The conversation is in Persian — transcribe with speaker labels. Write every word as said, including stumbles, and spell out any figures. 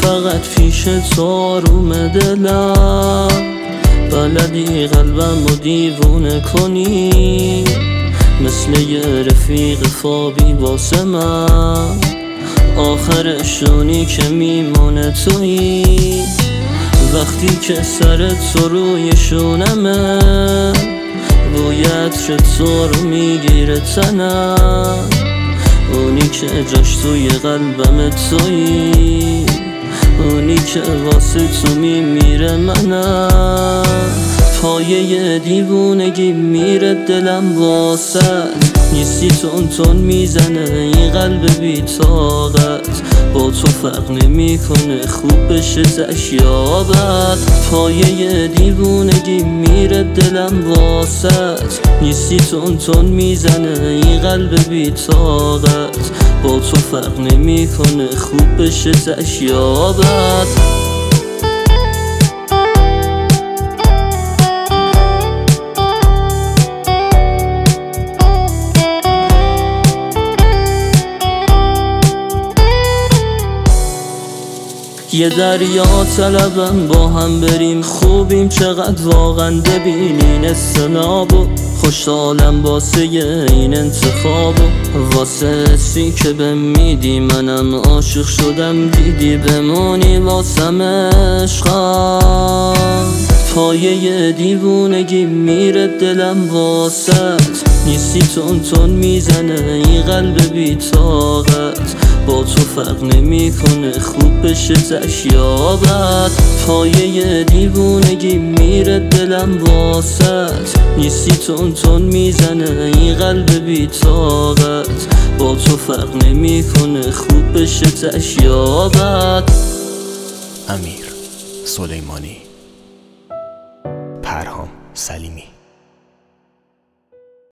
Speaker 1: فقط پیش تو آروم دلم، بلدی قلبم رو دیوونه کنی، مثل یه رفیق خوابی واسه من، آخرشونی که میمونه تویی، وقتی که سر تو روی شونمه، بوی عطر تو رو میگیره تنم، اونی که جاش توی قلبم تویی، اونی که واسه تو میمیره منم. پایه دیوونگی میره دلم واسه، نیستی تون تون میزنه این قلب بی طاقت، با تو فرق نمیکنه خوب بشه زش یا بد. پایه دیوونگی میره دلم واسه، نیستی تون تون میزنه این قلب بی طاقت، با تو فرق نمیکنه خوب بشه زش یا بد. یه دریا طلبم با هم بریم، خوبیم چقدر واقعا ببینین استنابو، خوشحالم واسه این انتخابو، واسه حسی که بهم میدی منم عاشق شدم، دیدی بمونی واسم عشقم. پایه دیوونگی میره دلم واسط، نیستی تون تون میزنه این قلب بی طاقت، با تو فرق نمیکنه خوب بشه زش یا بد. پایه دیوونگی میره دلم واسط، نیستی تون تون میزنه این قلب بی طاقت، با تو فرق نمیکنه خوب بشه زش یا بد.
Speaker 2: امیر سلیمانی، پرهام سلیمی.